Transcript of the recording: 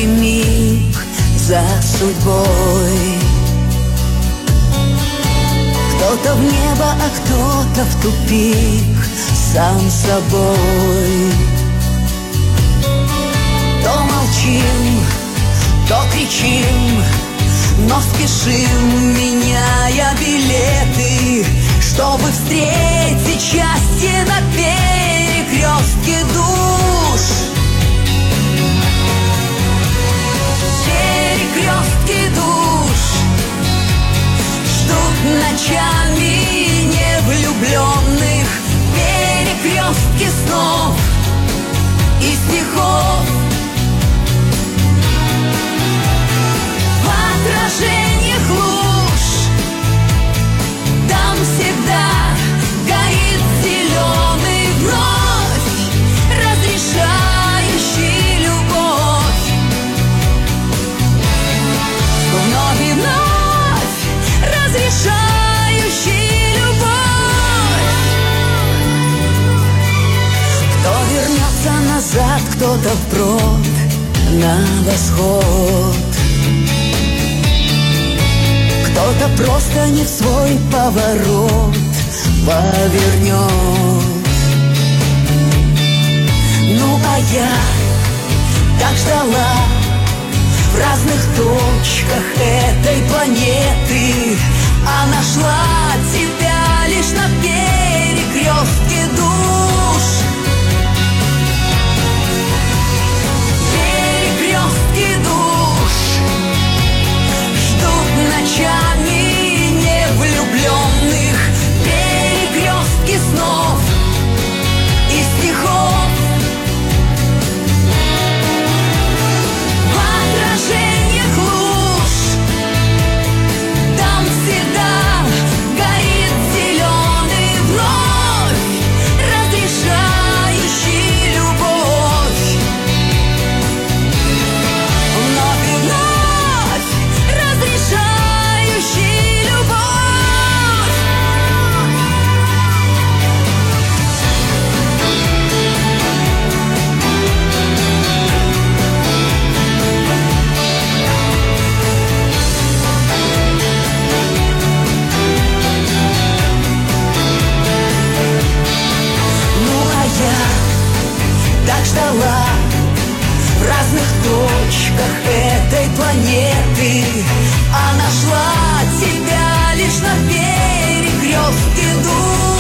каждый миг за судьбой. Кто-то в небо, а кто-то в тупик сам собой. То молчим, то кричим, но спешим, меняя билеты, чтобы встретить счастье на перекрестке душ. Перекрестки душ ждут ночами невлюбленных, перекрестки снов и стихов. В отражениях луж там всегда горит зеленый вновь разрешающий любовь. Вновь и вновь разрешающий любовь. Кто вернется назад, кто-то вброд на восход. Кто-то просто не в свой поворот повернет. Ну а я так ждала в разных точках этой планеты, а нашла тебя лишь на перекрестке душ. Перекрестки душ ждут ночами невлюбленных, перекрестки снов и стихов. В отражениях луж там всегда горит зеленый вновь разрешающий любовь. Вновь и вновь разрешающий любовь. Ну а я так ждала в разных точках этой планеты, а нашла тебя лишь на перекрестке душ.